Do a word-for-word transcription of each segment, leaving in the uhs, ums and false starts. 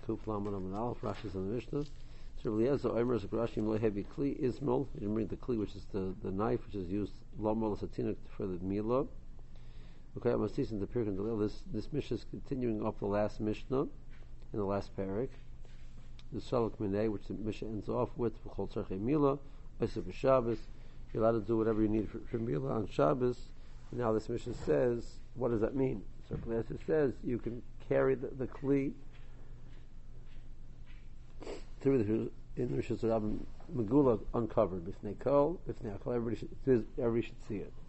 Kuf Laman Amin Aleph, Rashi's on the Mishnah. So Eliezer Omer is a Rashi Lo Hebi Kli Ismol. You didn't bring the Kli, which is the, the knife, which is used Lamol Satina for the Mila. Okay, I'm in the Pirkei Dalil. This this Mishnah is continuing off the last Mishnah in the last parak. The Shalok Minei, which the Mishnah ends off with V'chol Tzarchei Mila, Oseh B'Shabbos. You're allowed to do whatever you need for, for Mila on Shabbos. And now this Mishnah says, what does that mean? So Eliezer says you can carry the, the Kli through the in the Rishus Rabbim Megula uncovered. B'fnei kol, b'fnei akol, everybody should everybody should see it.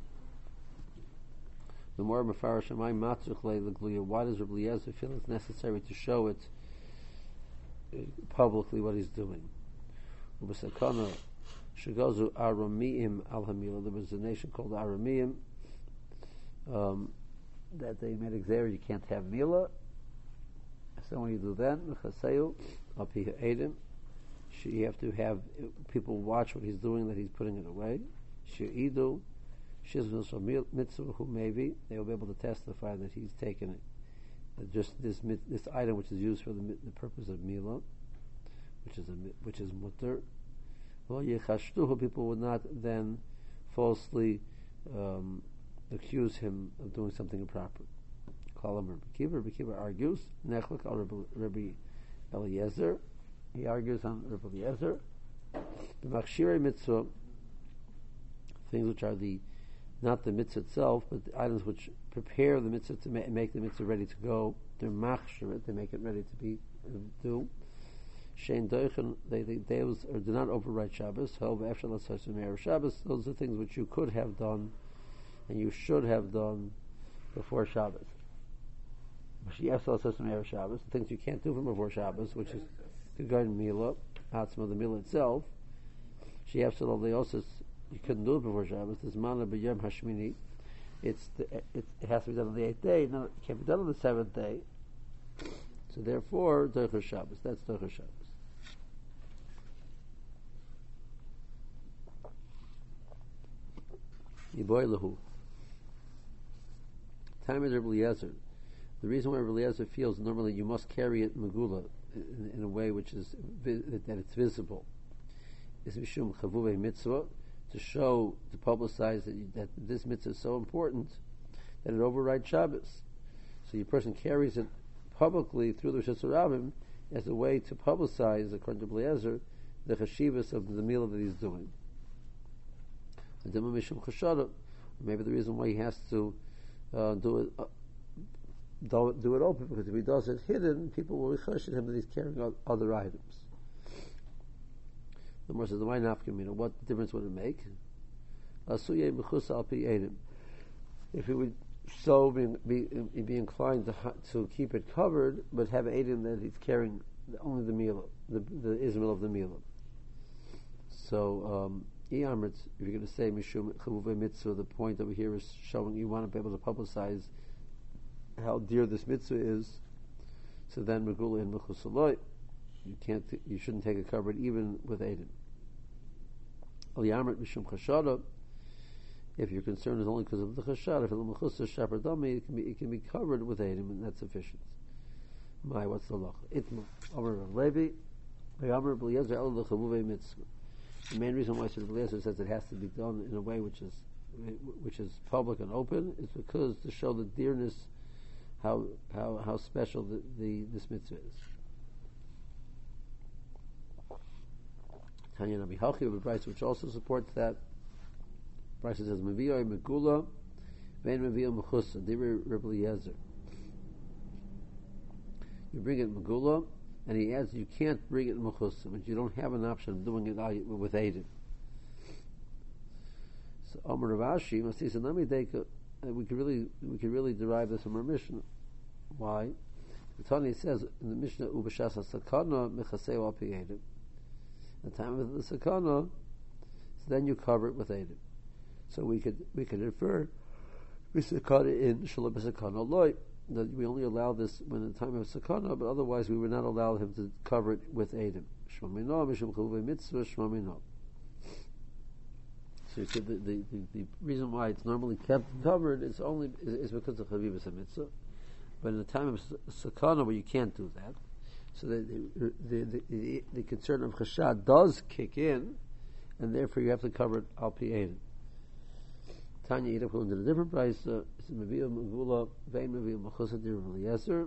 The more Mefarash Shammai Matzuch Le'Gluya. Why does Rabbi Eliezer feel it's necessary to show it publicly what he's doing? Ubesakana Shagozu Arameim Al Hamila. There was a nation called Arameim um, that they made exer you can't have Mila. So when you do that, Mechaseyu Apiha Edim, you have to have people watch what he's doing, that he's putting it away. She'idu Shizvus Mitzvah, who maybe they will be able to testify that he's taken it, that just this this item which is used for the, the purpose of Mila, which is a, which is mutter. Well, Yechashtuhu, people would not then falsely um, accuse him of doing something improper. Kalam Rabbi Kiva. Rabbi Kiva argues. Nechlek al Rabbi Eliezer. He argues on Rabbi Eliezer. The Machshirei Mitzvah, things which are the not the mitzvah itself, but the items which prepare the mitzvah to ma- make the mitzvah ready to go. They're machshir, they make it ready to be uh, do. Shein doichen, they they those or do not override Shabbos. However, after Shabbos, those are things which you could have done, and you should have done before Shabbos. Shabbos, the things you can't do from before Shabbos, which is to go in Mila, Atzma, the Mila itself. She absolutely also you couldn't do it before Shabbos. This mana b'yom hashmini, it's the, it, it has to be done on the eighth day. No, it can't be done on the seventh day. So therefore, Doicher Shabbos. That's Doicher Shabbos. Yiboy lahu. Time is Rabbi Eliezer. The reason why Rabbi Eliezer feels normally you must carry it megula in, in a way which is that it's visible is mishum chavuvei mitzvah, to show, to publicize that, you, that this mitzvah is so important that it overrides Shabbos. So your person carries it publicly through the Rishus Rabbim as a way to publicize, according to Eliezer, the chashivas of the meal that he's doing. Maybe the reason why he has to uh, do it uh, do, do it open, because if he does it hidden, people will chashiv him that he's carrying other items. The Gemara says, "Why nafkamina? What difference would it make?" If he would so be, be, be inclined to to keep it covered, but have edim that he's carrying only the meal, the the ismail of the meal. So, um, if you're going to say mishum chavuvei mitzvah, the point over here is showing you want to be able to publicize how dear this mitzvah is. So then, megula in mechusaloi, you can't, you shouldn't take it covered even with edim. Al yamrit mishum chashada. If your concern is only because of the chashad, if it's mechusa shaper dami, it can be it can be covered with edim, and that's sufficient. My, what's the law? Itma Amar Rav Levi, Amar Eliezer el lechavuvei mitzvah. The main reason why Rabbi Eliezer says it has to be done in a way which is which is public and open is because to show the dearness, how how how special the, the this mitzvah is. Tanya Nabi Halchi of a price which also supports that. Price says Maviyah Megula, Vein Maviyah Mechusa, Dibri Rabbi Eliezer. You bring it Megula, and he adds you can't bring it Mechusa, but you don't have an option of doing it with Edim. So Amar Ravashi must say, so let me take a, we could really we could really derive this from our Mishnah. Why? The Tanya says in the Mishnah Ubashas Sakana Mechaseu Al Pi Edim. The time of the Sakana, so then you cover it with Edim. So we could we could infer Sakana in Shalom Sakana Loi, that we only allow this when in the time of Sakana, but otherwise we would not allow him to cover it with Edim. Shmamino Mishum Chavuvei Mitzvah Shmamino. So you see, the, the, the, the reason why it's normally kept covered is only is, is because of Chavivas HaMitzvah. But in the time of Sakana where you can't do that, So the the, the, the, the concern of chashad does kick in, and therefore you have to cover it al pi Eidim. Tanya Yidach into a different price. It's a Meviyah Megula, Vein Meviyah Mechusad Dir Eliezer,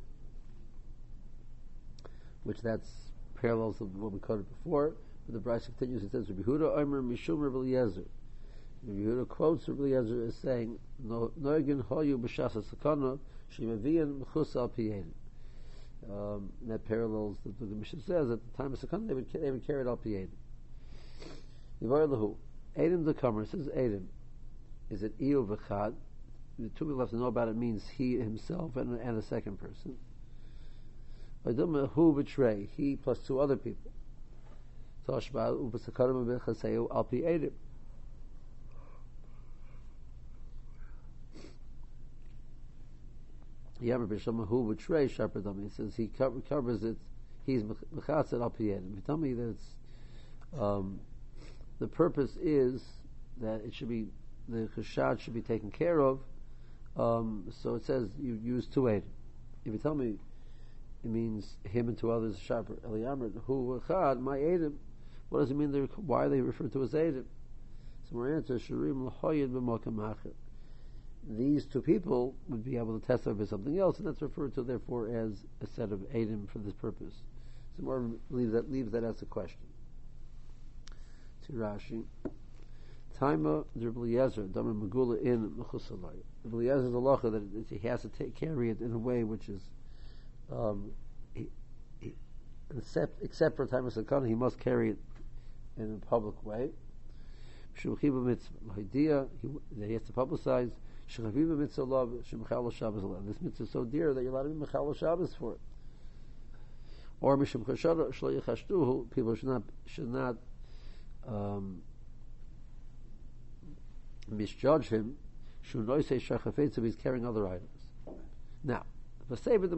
which that's parallels of what we quoted before. But the price continues. It says Rabbi Yehuda Omer Mishum Rabbi Eliezer. Rabbi Yehuda quotes Rabbi Eliezer as saying, "Noegin Hoyu B'Shas Sakana Shemeviyan Mechus Al Pi Eidim." Um, that parallels the, the Mishnah says at the time of Sakana they would they would carry it Al Pi Eidim. Yivar Lahu Eidim the Kamer says Eidim. Is it Eo v'chad? The two people have to know about it means he himself and, and a second person. Who betray? He plus two other people. Toshba ubasakarim b'chaseu al pi Eidim. Yamar b'shama who betray sharper dummy. He says he cover, covers it. He's mechatzer al pi Eidim. You tell me that it's, um, the purpose is that it should be. The chashad should be taken care of. Um, so it says you use two Eidim. If you tell me it means him and two others, sharper Eliyamr, who chad my Eidim, what does it mean? Why are they referred to as Eidim? So my answer is Shirim l'hoyed b'mokam acher. These two people would be able to testify for something else, and that's referred to therefore as a set of Eidim for this purpose. So more leaves that leaves that as a question. To Rashi. Taima Rabbi Eliezer, Dama Megula in Mechusalai. Rabbi Eliezer's halacha that he has to take carry it in a way which is, um, he, he, except except for time of sakana, he must carry it in a public way. Shulchiva mitzvah, idea that he has to publicize. Shulchiva mitzvah love shemchal Shabbos. This mitzvah is so dear that you're allowed to be mechal Shabbos for it. Or mishum chashara shlo yichashtuhu, people should not should not. Um, misjudge him, say so he's carrying other items. Now, the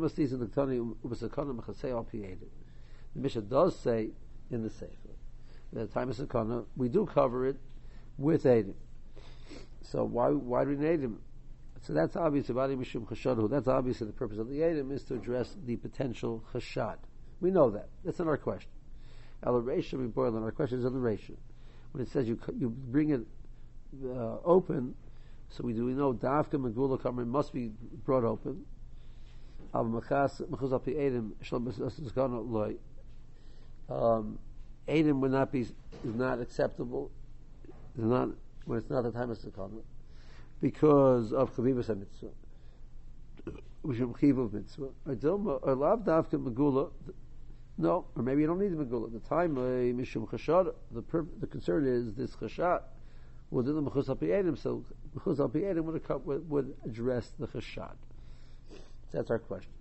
Mishnah does say in the Sefer that at the time of Sakana, we do cover it with Eidim. So why why do we need him? So that's obviously that's obviously the purpose of the Eidim is to address the potential chashad. We know that. That's not our question. Our Reisha, we boil on our question is on the Reisha. When it says you you bring it Uh, open, so we do we know Dafka Megula Kamer must be brought open. Um, Eidim would not be is not acceptable. Is not when it's not the time of Sakana because of Chavivas Mitzvah. Mishum Chivav Mitzvah. Or Lav Dafka Megula. No, or maybe you don't need the Megula. The time Mishum Chashad. The the concern is this Chashad. Well, then the Mechus al pi Eidim, so Mechus al pi Eidim would, would, would address the Chashad. So that's our question.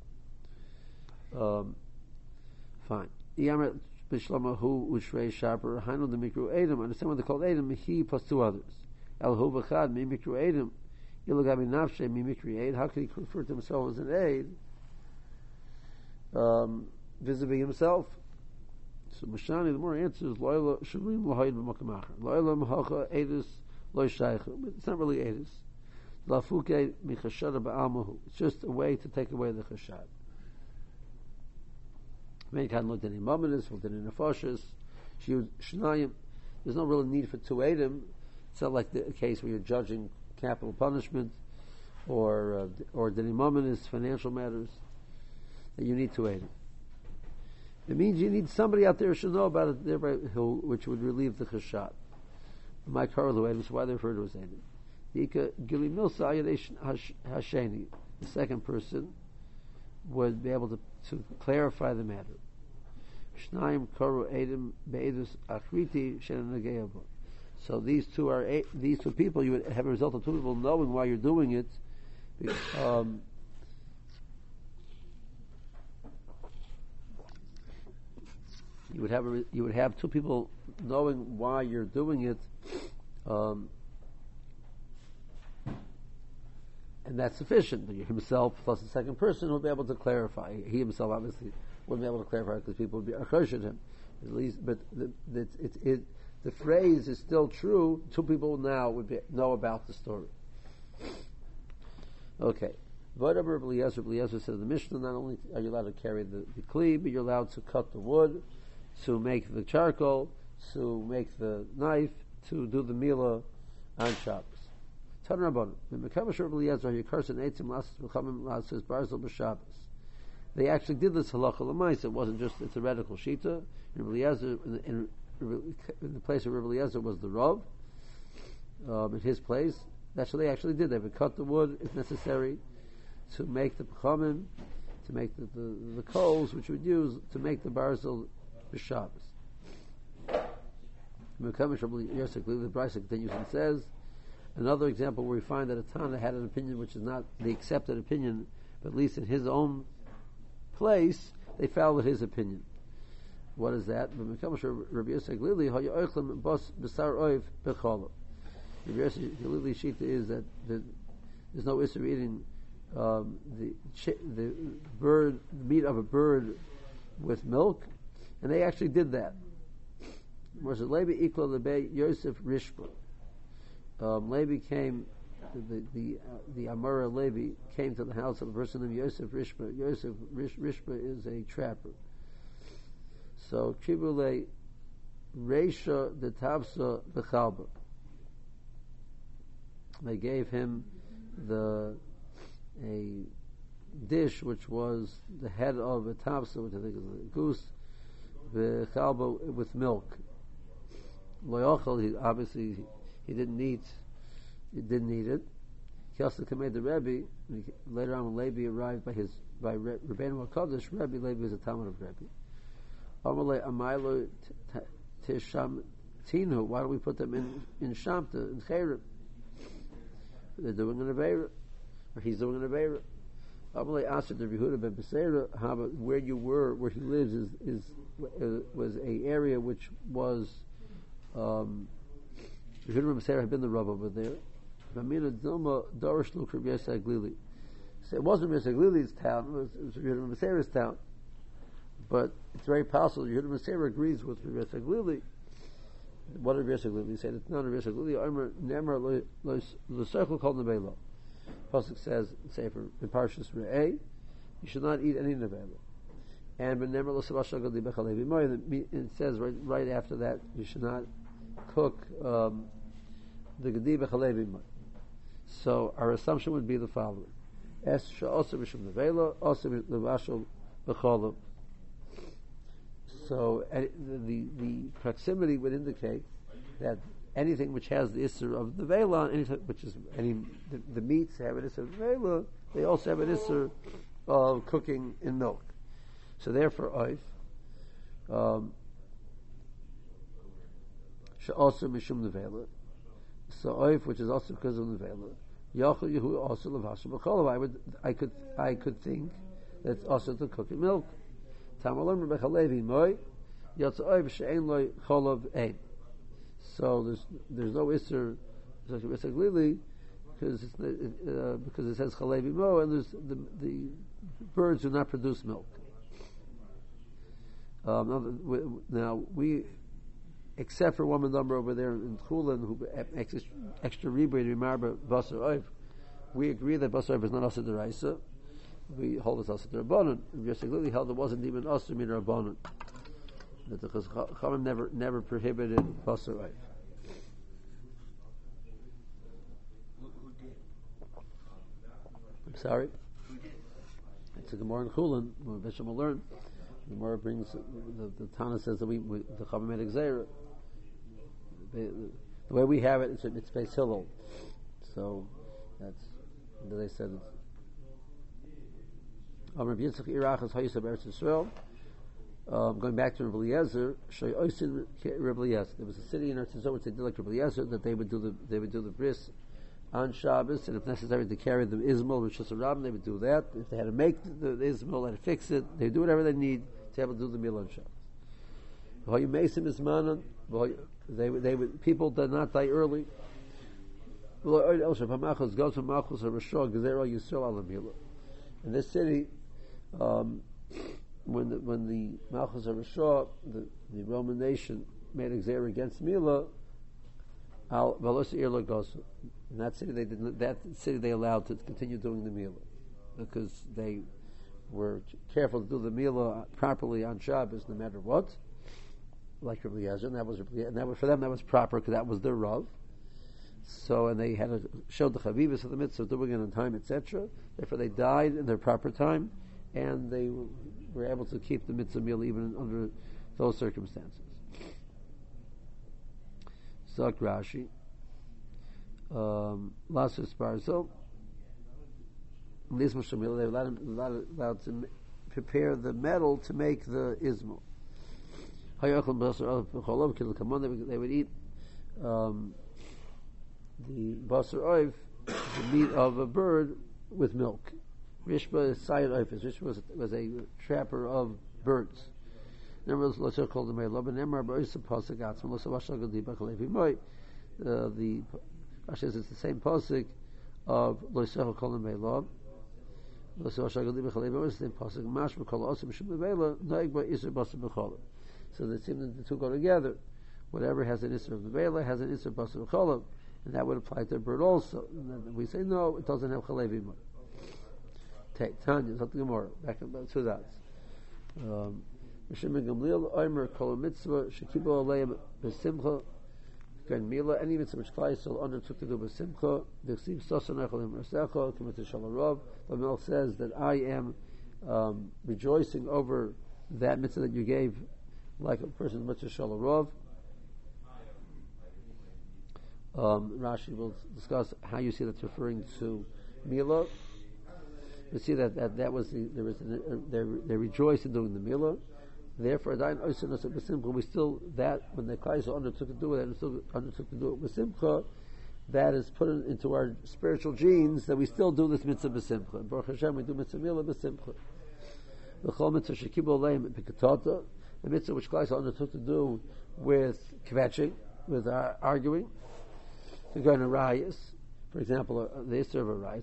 Um, fine. Yamer b'shlama hu ushrei sharper hainu the mikru Eidim. Understand what they call Eidim? He plus two others. El hu v'chad mi mikru Eidim. Ilugami nafshe mi mikru Eid. How can he refer to himself as an Eid? Um, vis-a-vis himself. So Mashani, the more answers, Loila Shurim Lahayd B'Makamacher. Loila Mahacha Edis Loy Shaykh. It's not really Edis. Lafuke Michashada Ba'almahu. It's just a way to take away the Chashad. Many can't look at any Mamanis, look at any Nefashis. Shnayim. There's no real need for two Eidim. It's not like the case where you're judging capital punishment or uh, or Deni Mamanis, financial matters, that you need two Eidim. It means you need somebody out there who should know about it, thereby, who, which would relieve the chashad. My Karlu Eidim, so why they refer to as Eidim. Yika Gili Milsa Ayadesh Hasheni, the second person, would be able to, to clarify the matter. Shnayim Karu Eidim Be'edus Achriti Shenanagayabo. So these two are eight, these two people. You would have a result of two people knowing why you're doing it. Um, You would have a, you would have two people knowing why you're doing it, um, and that's sufficient. Himself plus the second person will be able to clarify. He himself obviously wouldn't be able to clarify because people would be achosh him, at least. But the, the, it, it, the phrase is still true. Two people now would be, know about the story. Okay, V'adaber Rabbi Eliezer, Rabbi Eliezer said in the Mishnah, not only are you allowed to carry the, the kli, but you're allowed to cut the wood, to make the charcoal, to make the knife, to do the milah on Shabbos. Tan Rabbanan, Mekavash Rabbi Eliezer, Yikarsan Eitzim Lasses B'chamim Lasses Barzel B'Shabbos. They actually did this halacha l'mais. It wasn't just a theoretical shita. In, Eliezer, in, in, in the place of Rabbi Eliezer was the Rav, um, in his place. That's what they actually did. They would cut the wood if necessary to make the pechamim, to make the, the, the coals, which would use to make the barzel b'Shabbos. The Brisa continues and says, another example where we find that a Tana had an opinion which is not the accepted opinion, but at least in his own place, they followed his opinion. What is that? Rabbi Yosef Glili, Rabbi Yosef Glili shita is that the, there's no issue eating um, the the bird the meat of a bird with milk, and they actually did that. Was Levi equal to Bay Yosef Rishba? Um, Levi came, the the uh, the Amora Levi came to the house of a person named Yosef Rishba. Yosef Rish, Rishba is a trapper. So Kibule Reisha the Tavsa Bechalba. They gave him the a dish which was the head of a tavsa, which I think is a goose, the chalba with milk. Loyachal, he obviously he didn't eat, he didn't eat it. He also made the Rebbe. Later on, when Levi arrived by his by Rebbeinu Hakadosh, Rebbe Levi was a talmid of Rebbe. Amalei Amaylo Tisham Tinu. Why don't we put them in in Shamta in Cherem? They're doing an Aveira, or he's doing an Aveira. Amalei Asher the Yehuda ben Beseira. How about where you were, where he lives, is is uh, was a area which was um, Yehuda ben Beseira had been the Rav over there. Vamina Dilma Dorish Luk Rabbi Yosef Glili. So it wasn't Rabbi Yosef Glili's town; it was, it was Yehuda ben Beseira's town. But it's very possible Yehuda ben Beseira agrees with Rabbi Yosef Glili. What did Rabbi Yosef Glili say? It's not Rabbi Yosef Glili. Omer Nemer the circle called Nevela. Pasuk says, say for in Parshas Re'eh, you should not eat any Nevela. And when Nemer lo Sabashal Gadi Bechalevi Moy, it says right right after that you should not cook um, the Gadi Bechalevi Moy. So our assumption would be the following: Es Sha'osa B'Shum Nevela, Osa B'Shum Bechalev. So uh, the the proximity would indicate that anything which has the issur of the vela, anything which is any the, the meats have an issur of the vela, they also have an issur of cooking in milk. So therefore, oif she'also mishum nevela. So oif, which is also because of nevela, yachol yehu also levasha b'cholav. I would, I could, I could think that it's also to cook in milk. So there's there's no isser because it's, uh, because it says chalevi mo, and there's the the birds do not produce milk. Um, now we, except for one number over there in Chulin who extra, extra ribuy remarba basar oiv, we agree that basar oiv is not also deraisa. We hold this also to Rabbanon. Yosef Glili held it wasn't even also min Rabbanon. That the Chachamim never never prohibited basar oif. I'm sorry. It's a Gemara in Chulin. When Bisham will learn, the Gemara brings the, the, the Tana says that we, we the Chachamim made exera. The, the, the way we have it, it's it's based Hillel. So that's they said. Um, Rabbi Yitzchak Irachas Hayisab Eretz Yisrael. Um, going back to Rabbi Eliezer, Rabbi Eliezer. There was a city in Eretz Yisrael which they did like Rabbi Eliezer, that they would do the they would do the bris on Shabbos, and if necessary to carry the Ismail, which is a rabbin, they would do that. If they had to make the, the Ismail and fix it, they would do whatever they need to be able to do the meal on Shabbos. They they would people did not die early. In this city. Um, when the, when the Malchus of Rashah, the, the Roman nation, made exer against Mila, al Velosa Ir Lagosa. In that city, they didn't. That city they allowed to continue doing the Mila. because they were careful to do the Milah properly on Shabbos, no matter what. Like Rabbi Eliezer, and that was and that was for them that was proper because that was their Rav. So and they had to show the Chavivas of the mitzvah doing it on time, et cetera. Therefore, they died in their proper time, and they were able to keep the mitzvah meal even under those circumstances. Zak Rashi, Lasus Barzo, Lisma Shamil. They were allowed, allowed, allowed to prepare the metal to make the ismol. They would eat um, the basar oif, the meat of a bird, with milk. Rishba is Sayed Oifis. Rishba was, was a trapper of birds. Never was called the Meilah, but Nemar Ba'isa Pasuk Atzma, Losa Vashagad Diba Kalevi Moy. The Rashi says it's the same pasuk of Loisa Kol Meilah. Losa Vashagad Diba Kalevi Moy is the same pasuk. Mashma Kol Osim Shum Meilah, Noig Ba'isa Basar B'Cholah. So they seem that the two go together. Whatever has an Isser of the Meilah has an Isser of Basar B'Cholah. And that would apply to a bird also. And then we say, no, it doesn't have Chalevi Moy. Tanya, something more. Back about two dots. Um, Rishim Gamliel, Omer, Kol Mitzvah, Shekibo Aleim, Besimcha, Gan Mila, any mitzvah which Klaisel undertook to do Besimcha, the Ksiv Sosan Echolim Ersecho, Committed Shalarov. The Mel says that I am um, rejoicing over that mitzvah that you gave, like a person's mitzvah Shalarov. Um, Rashi will discuss how you see that's referring to Mila. We see that that, that was the, there was an, they they rejoiced in doing the Milah. Therefore, we still that when the Kaisel undertook to do it and still undertook to do it with Simcha, that is put into our spiritual genes that we still do this mitzvah b'simcha. Baruch Hashem, we do mitzvah Milah b'simcha. The chol mitzvah shekibu aleim b'katata, the mitzvah which Kaisel undertook to do with kvetching, with uh, arguing, to go in a rayas. For example, uh, the Isser of a rice.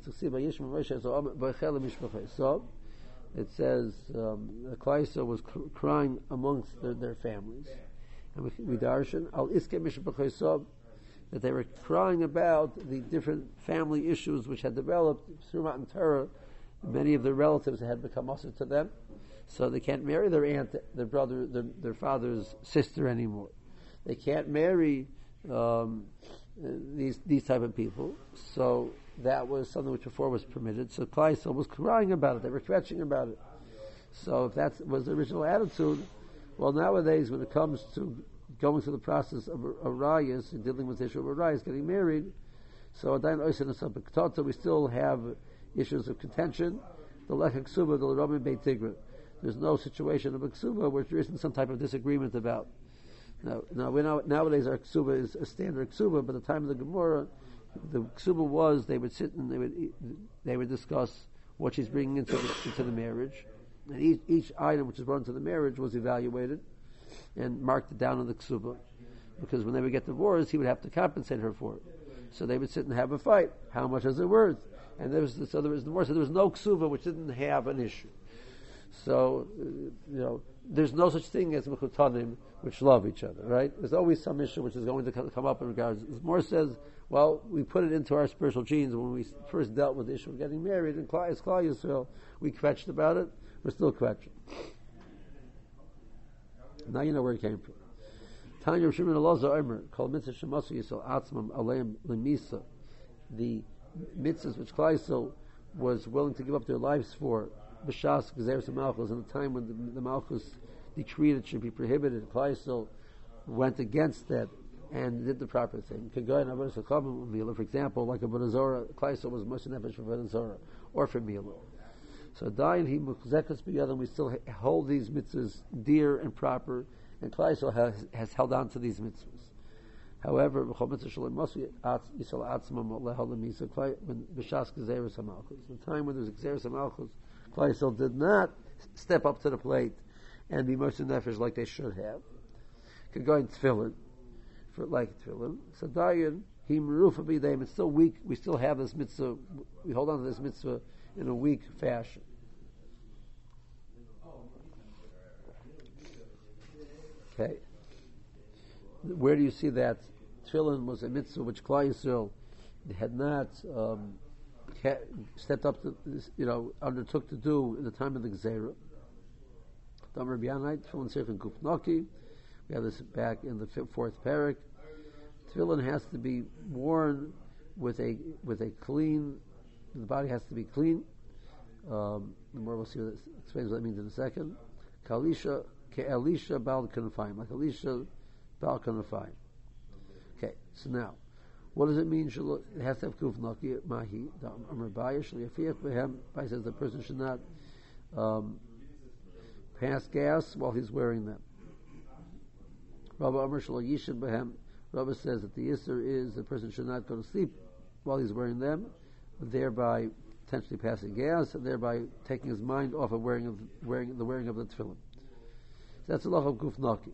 So it says um, the Klaisa was cr- crying amongst their, their families, and we, we darshan al iske mishpachosav that they were crying about the different family issues which had developed through Matan Torah. Many of their relatives had become usher to them, so they can't marry their aunt, their brother, their, their father's sister anymore. They can't marry. Um, these these type of people. So that was something which before was permitted. So Klaisel was crying about it. They were kvetching about it. So if that was the original attitude, well, nowadays when it comes to going through the process of a, a rayas and dealing with the issue of a rayas, getting married, so we still have issues of contention. The lechak suba, the Rabbi Beit Tigra. There's no situation of a ksuba where there isn't some type of disagreement about. Now, now we know nowadays our ksuba is a standard ksuba, but at the time of the Gemara, the ksuba was they would sit and they would eat, they would discuss what she's bringing into the, into the marriage, and each, each item which is brought into the marriage was evaluated and marked down on the ksuba, because when they would get divorced, he would have to compensate her for it. So they would sit and have a fight. How much is it worth? And there was so there was divorce. So there was no ksuba which didn't have an issue. So uh, you know, there's no such thing as mechutanim which love each other, right? There's always some issue which is going to come up in regards. More says, well, we put it into our spiritual genes when we first dealt with the issue of getting married, and as Klal Yisrael, we kvetched about it. We're still kvetching. Now you know where it came from. Tanya Shimon Elazar Omer, Kol Mitzvah Shemasu Yisrael Atzmam Aleim Lemisa, the mitzvahs which Klal Yisrael was willing to give up their lives for, B'shas Gezeres Malchus, in the time when the, the Malchus decreed it should be prohibited, Klal Yisrael went against that and did the proper thing. For example, like a Avodah Zarah, Klal Yisrael was Moshe Nefesh for Avodah Zarah, or for Mila. So Dayan he Mukzekas B'yad, and we still hold these mitzvahs dear and proper, and Klal Yisrael has, has held on to these mitzvahs. However, when B'shas Gezeres HaMalchus, the time when there was Gezeres HaMalchus, Klal Yisrael did not step up to the plate and be Moshe Nefesh like they should have. Could go in tefillin, for like tefillin. So Dayan he merufa b'yadayim. It's still weak. We still have this mitzvah. We hold on to this mitzvah in a weak fashion. Okay. Where do you see that tefillin was a mitzvah which Klal Yisrael had not um, stepped up to, you know, undertook to do in the time of the Gzeira. We have this back in the fourth parak. Tefillin has to be worn with a with a clean. The body has to be clean. Um, the more we'll see what this explains what that means in a second. Kalisha ke'elisha bal kanafayim, like Elisha bal kanafayim. Okay, so now, what does it mean? It has to have kuf naki mahi. Amar Baya shliyafiach behem. Baya says the person should not um, pass gas while he's wearing them. Rabbi Amar shlayishin behem. Rabbi says that the Isser is the person should not go to sleep while he's wearing them, thereby potentially passing gas, and thereby taking his mind off of wearing of wearing the wearing of the tefillin. So that's a lot of guf naki.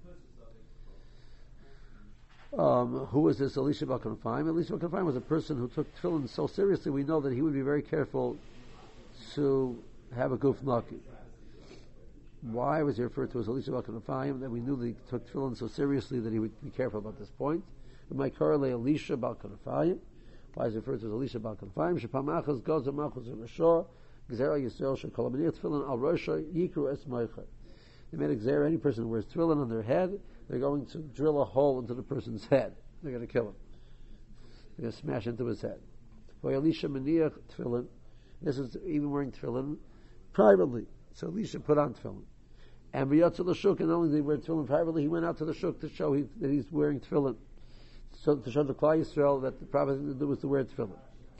Um, who was this Elisha Bal Kanafayim? Elisha Bal Kanafayim was a person who took tefillin so seriously. We know that he would be very careful to have a guf naki. Why was he referred to as Elisha Bal Kanafayim? That we knew that he took tefillin so seriously that he would be careful about this point. It might correlate Elisha Bal Kanafayim. Why is he referred to as Elisha Bal Kanafayim? Shepamachas goes and malchus rishor gzera Yisrael shekol aminir tefillin al rosha yikru es moicha. They made a gzera. Any person who wears tefillin on their head, they're going to drill a hole into the person's head. They're going to kill him. They're going to smash into his head. For Elisha maniach tefillin, this is even wearing tefillin privately. So Elisha put on tefillin. And B'yatzel l'shuk, and not only did he wear tefillin privately, he went out to the shuk to show he, that he's wearing tefillin. So to show the Klal Yisrael that the proper thing to do was to wear tefillin.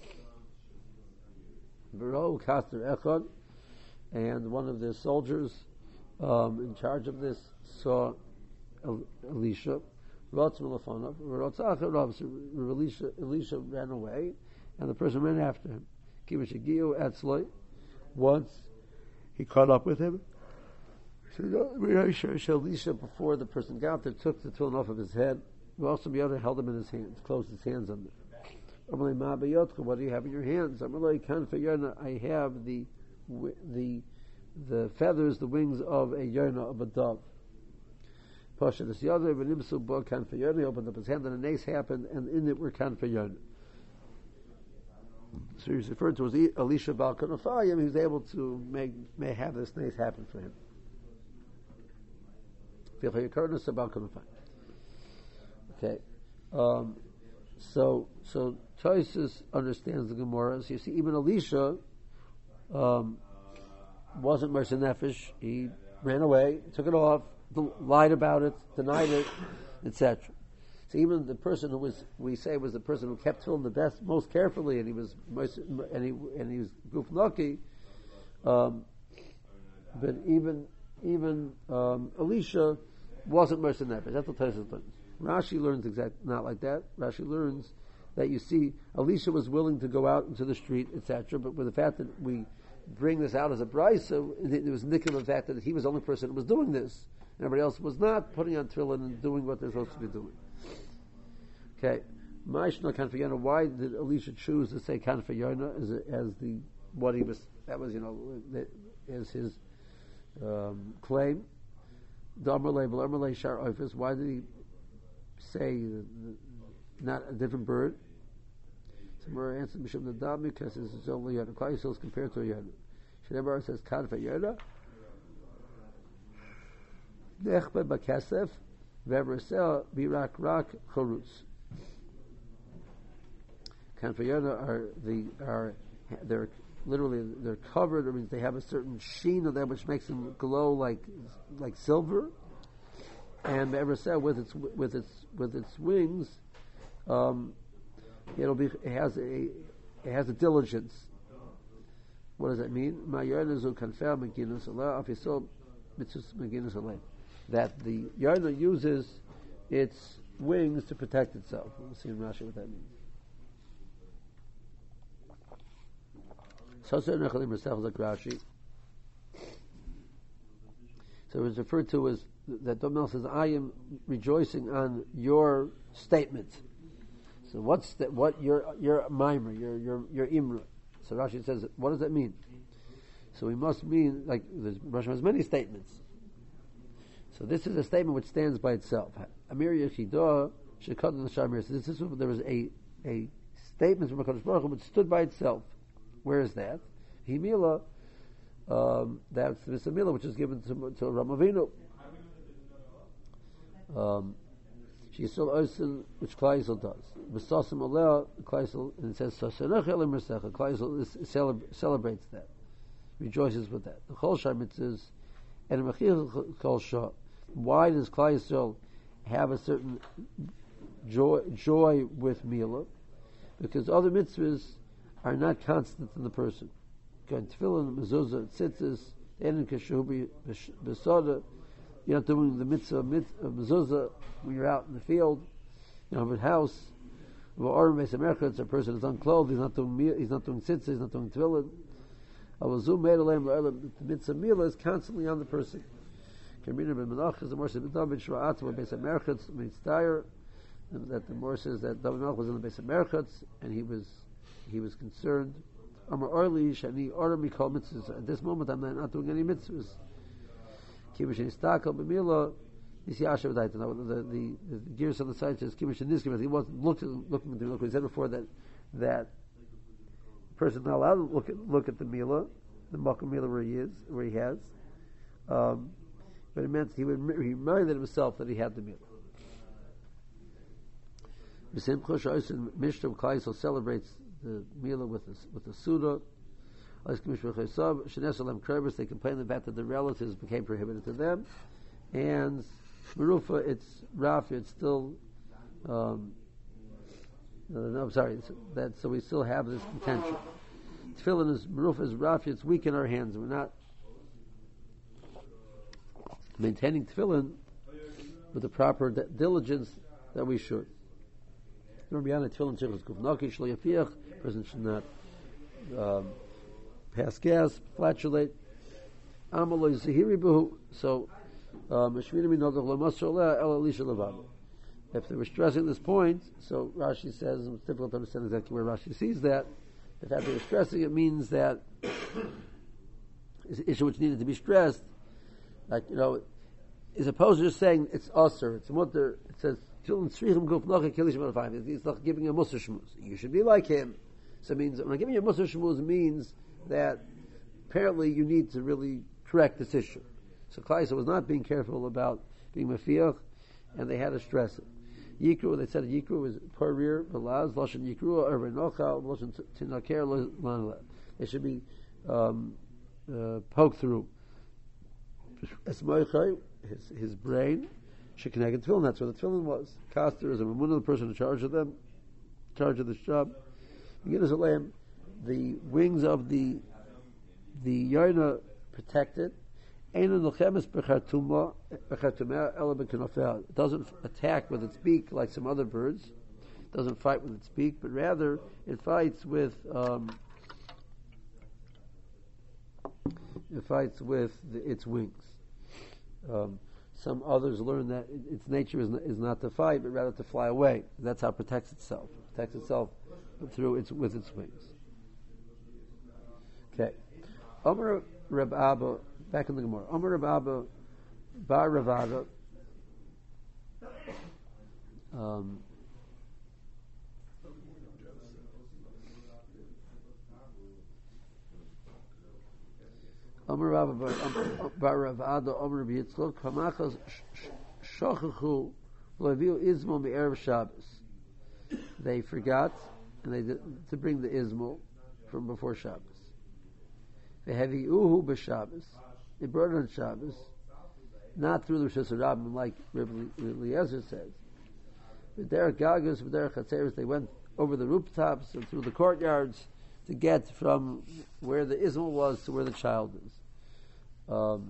B'ro kaster echad, and one of the soldiers um, in charge of this saw Elisha. Elisha, Elisha ran away, and the person ran after him. Once he caught up with him. So Elisha, before the person got there, took the tefillin off of his head. Also, the other held him in his hands, closed his hands on them. What do you have in your hands? I have the the the feathers, the wings of a yona, of a dove. Pasha this other when Nimsu bought kan for yona, he opened up his hand and a nace happened, and in it were kan for yona. So he's referred to as Elisha Bal Kanafayim. He was able to make may have this nace happen for him. Okay, um, so so Tosfos understands the Gemara. So you see, even Elisha um, wasn't Mersa Nefesh. He ran away, took it off, lied about it, denied it, et cetera. So even the person who was, we say, was the person who kept tefillin the best, most carefully, and he was and he and he was guf naki. Um, but even even um, Elisha wasn't Mersa Nefesh. That's what Tosfos learns. Rashi learns exact not like that. Rashi learns that you see, Elisha was willing to go out into the street, et cetera. But with the fact that we bring this out as a brisa, it was nickul of the fact that he was the only person who was doing this, and everybody else was not putting on tefillin and doing what they're supposed to be doing. Okay, Ma'ishna Kanfayona. Why did Elisha choose to say Kanfayona as as the what he was? That was you know is his um, claim. Why did he say not a different bird? Somewhere answer Mishum Nadab because it's only Yonah. Klal Yisrael is compared to a Yonah. Shneimar says Kanfa Yonah. Nechbe Bakesef Vevresel Birak Rak Chorutz. Kanfa Yonah are the are they're literally they're covered. It means they have a certain sheen of them which makes them glow like like silver. And Vevresel with its with its with its wings. Um, It'll be. It has a. It has a diligence. What does that mean? That the yarna uses its wings to protect itself. We'll see in Rashi what that means. So like Rashi. So it was referred to as that Domnel says, "I am rejoicing on your statement." So what's the, what your your mimer, your your your imra? So Rashi says, what does that mean? So we must mean like Rashi has many statements. So this is a statement which stands by itself. Amir Yechidah Shekad L'Shamir. So this is there was a a statement from Hakadosh Baruch Hu which stood by itself. Where is that? Himila, um, that's the mitzvah mila, which is given to, to Ramavinu. Um, She's still oisen, which Klaisel does. B'sasim aleh, Klaisel, and it says, Saserech elim mersecha. Klaisel celebrates that, rejoices with that. The Chol Shar mitzvahs, and Mechil Chol Shar. Why does Klaisel have a certain joy, joy with Mila? Because other mitzvahs are not constant in the person. Going tefillin, mezuzah, tzitzis, enin kashubi, b'soda. You're not doing the mitzvah of mezuzah when you're out in the field. You know, in a house. Or Beis HaMerchatz, a person is unclothed. He's not doing he's not doing tzitzis. He's not doing tefillin. The mitzvah milah is constantly on the person. Kamina ben Menach is the more says David Shva'at where Beis HaMerchatz mitztayer, that the more says that David Melch was in the Beis HaMerchatz and he was he was concerned. Amar Orli Shani Orah Mikol mitzvahs. At this moment, I'm not, not doing any mitzvahs. Kimishin Istakal b'Mila. You see Asher V'dayta. Now the the the gears on the side says Kimishin Niskim. He wasn't looking looking at the Mila. He said before that that the person is not allowed to look at look at the Mila, the Makom Mila where he is, where he has. Um, but it meant he would he reminded himself that he had the Mila. B'Simcha Sha'osin Mishnah Klaisel celebrates the Mila with the with the Suda. They complain about that the relatives became prohibited to them, and Merufa, it's Rafi, it's still. Um, no, no, I'm sorry. That so we still have this contention. Tefillin is Merufa is Rafi. It's weak in our hands. We're not maintaining Tefillin with the proper de- diligence that we should. Person should not. Um, pass gas, flatulate. Amaloy zehiri buhu. So, if they were stressing this point, so Rashi says, it's difficult to understand exactly where Rashi sees that. The fact that they were stressing it means that it's an issue which needed to be stressed. Like, you know, as opposed to just saying it's usher, it's mutter, it says, it's not giving a musar shmuz. You should be like him. So it means, when I'm giving you a musar shmuz, means that apparently you need to really correct this issue. So Klaisa was not being careful about being mafiach, and they had to stress it. Yikru, they said Yikru was parir, balaz, lashon Yikru, or venocha, lashon tinaker, lanla. They should be um, uh, poked through. Esmoichai, his his brain, shekineg and tefillin. That's where the tefillin was. Kaster is a mamun, the person in charge of them, in charge of this job. Begin as a lamb. The wings of the the Yarna protected. It doesn't attack with its beak like some other birds. It doesn't fight with its beak, but rather it fights with um, it fights with the, its wings. Um, some others learn that its nature is not, is not to fight, but rather to fly away. That's how it protects itself. It protects itself through its with its wings. Okay. Omer Reb Abba, back in the Gemara. Omer Reb Abba, Bar Ravada. Um, Omer Reb Abba, Bar Ravada, Omer Reb Yitzchok, Hamachas Shochachu, Leviu Izmo Me'erev Shabbos. They forgot, and they did, to bring the Izmo from before Shabbos. They have Uhu b'Shabbos. They brought it on Shabbos, not through the Rosh Hashanah, like Rabbi Eliezer says. With their gagas, with their chatzeres, they went over the rooftops and through the courtyards to get from where the Ismail was to where the child is. Um,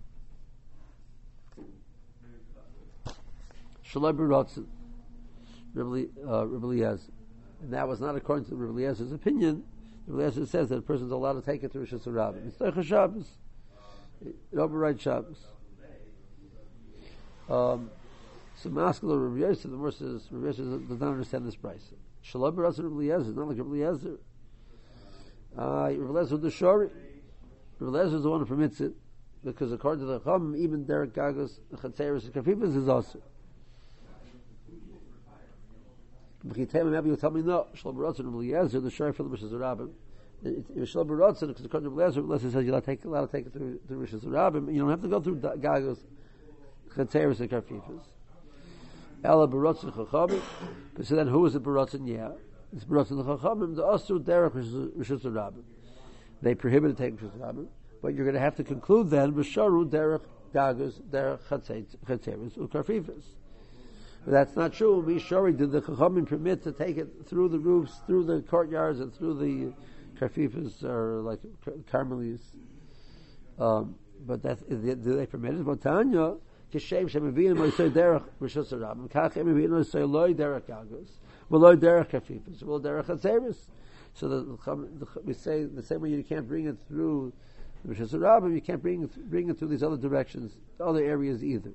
Shalai B'Rotzen, Rabbi Eliezer, and that was not according to Rabbi Eliezer's opinion. The Eliezer says that a person is allowed to take it to Rosh Hashanah. It's like a Shabbos. It overrides Shabbos. Um, so Maskal Rabbi Yosef, the verse says, Rabbi Yosef does not understand this price. Shalom B'Ratzon Rabbi Eliezer, not like Rabbi Eliezer. Uh, Rabbi Eliezer the Shori. Rabbi Eliezer is the one who permits it, because according to the Chum, even Derek Gagos, the Chatzeres, and Kafifas is also. Maybe you tell me no. Shalom B'Ratzon Rabbi Eliezer, the Shori for the Rosh Hashanah. It's Shlomo Baratzin, because according to Lezer, Lezer says you're allowed to take, allowed to take it through, through Rishus Rabbim. You don't have to go through Gagos, Chatzeris, and Karfifas. Ella Baratzin Chachamim. But so then who is the Baratzin? Yeah. It's Baratzin Chachamim, the Asur Derech Rishus Rabbim. They prohibited taking Rishus Rabbim, but you're going to have to conclude then, B'sharu Derech Gagos, Derech Chatzeris, and Karfifas. But that's not true. Mishori, did the Chachamim permit to take it through the roofs, through the courtyards, and through the Karfifas, or like Carmelis? Um, but that do they permit it? But Tanya, Kishem Shemavin Moisei Derech Rishus Rabbim, Kach Emavin Moisei Loi Derech Gagos, V'Loi Derech Karfifas, V'Loi Derech Chatzeris. So the, the, we say the same way you can't bring it through the Rishus Rabbim, you can't bring it, bring it through these other directions, other areas either.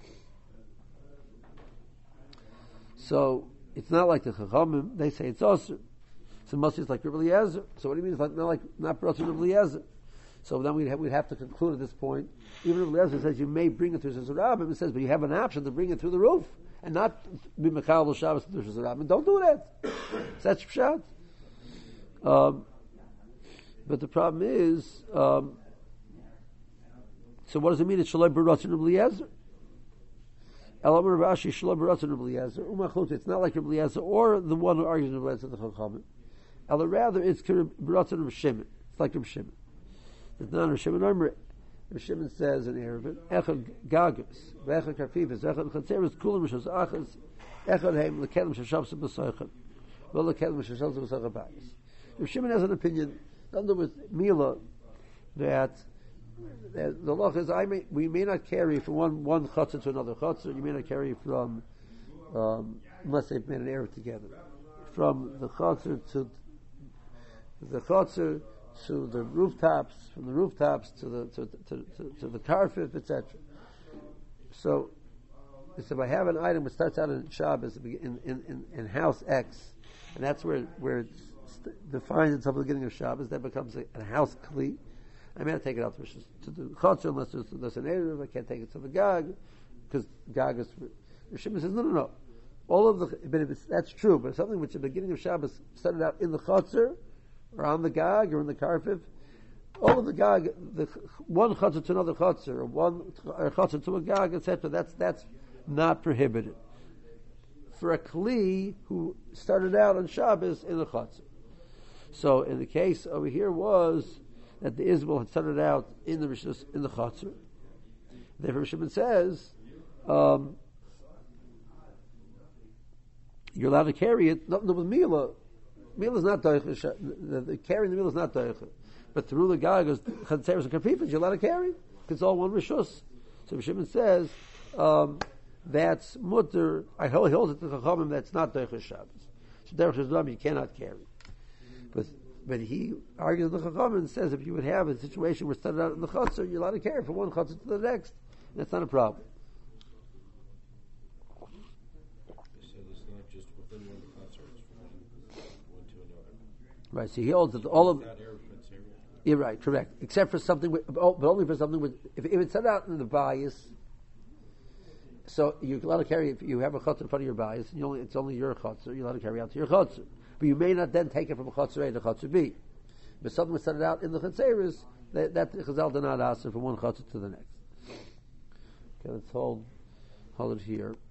So it's not like the Chachamim. They say it's also. So it must be like Rabbi Eliezer. So what do you mean it's like, not like not brought to Rabbi Eliezer? So then we'd have, we'd have to conclude at this point. Even Rabbi Eliezer says you may bring it through Rishus Rabbim. It says, but you have an option to bring it through the roof and not be Mechal Shabbos through Rishus Rabbim. Don't do that. So that's pshat. Um, but the problem is, um, so what does it mean? It's Shalai Baratzin Rabbi Eliezer. It's not like Rabbi Eliezer or the one who argues Rabbi Eliezer the Chachamim. Ella rather it's Baratzin Rabbi Shimon. It's like Rabbi Shimon. It's not Rabbi Shimon. Rabbi Shimon says in Erevin, Echad Gagas, Echad Karfifas, Echad Chatzeris, Kulam Rishos Achas, Echad Heim Lekelim Shashavs B'Soichem, Well Lekelim Shashavs B'Soichem Bayis. Rabbi Shimon has an opinion, under with Mila, that The law is, I may, we may not carry from one one chutzner to another chutzner. You may not carry from, um, unless they've made an error together, from the chutzner to the chutzner to the rooftops, from the rooftops to the to to, to, to the carfif, et cetera. So, so if I have an item which starts out in Shabbos in in, in, in house X, and that's where where it defines itself at the beginning of Shabbos, that becomes a, a house kli. I may not take it out to, to the Chotzer unless there's, there's an Erev. I can't take it to the Gag, because Gag is... Rishimah says, no, no, no. All of the... But if it's, that's true, but something which at the beginning of Shabbos started out in the Chotzer, or on the Gag, or in the Karfif, all of the Gag, the, one Chotzer to another Chotzer, or one or Chotzer to a Gag, et cetera, that's, that's not prohibited. For a Kli who started out on Shabbos in the Chotzer. So in the case over here was... that the Isbel had started out in the Rishus, in the Chatzar. Therefore, Shimon says, um, you're allowed to carry it, not with Mila. Mila is not Doicha, the, the carrying the Mila is not Doicha. But through the Gagas, Chatzeris and Karfifas, you're allowed to carry, because it's all one Rishus. So Shimon says, um, that's Mutter, I hold, holds it to the Chachamim, that's not Doicha Shabbos. So Derech Shabbos, you cannot carry. But But he argues the Chachamim and says if you would have a situation where it started out in the Chatzar, you're allowed to carry from one Chatzar to the next. That's not a problem. So it's not just within one Chatzar, it's from one, one to another. Right, so he holds that all of... That Erev Chatzar. Yeah, right, correct. Except for something, with, but only for something with... If, if it started out in the bias, so you're allowed to carry, if you have a Chatzar in front of your bias, and you only, it's only your Chatzar, you're allowed to carry out to your Chatzar. But you may not then take it from a Chatzar A to Chatzar B. But something was started out in the Chatzeris, that, that Chazal did not ask from one Chatzar to the next. Okay, let's hold, hold it here.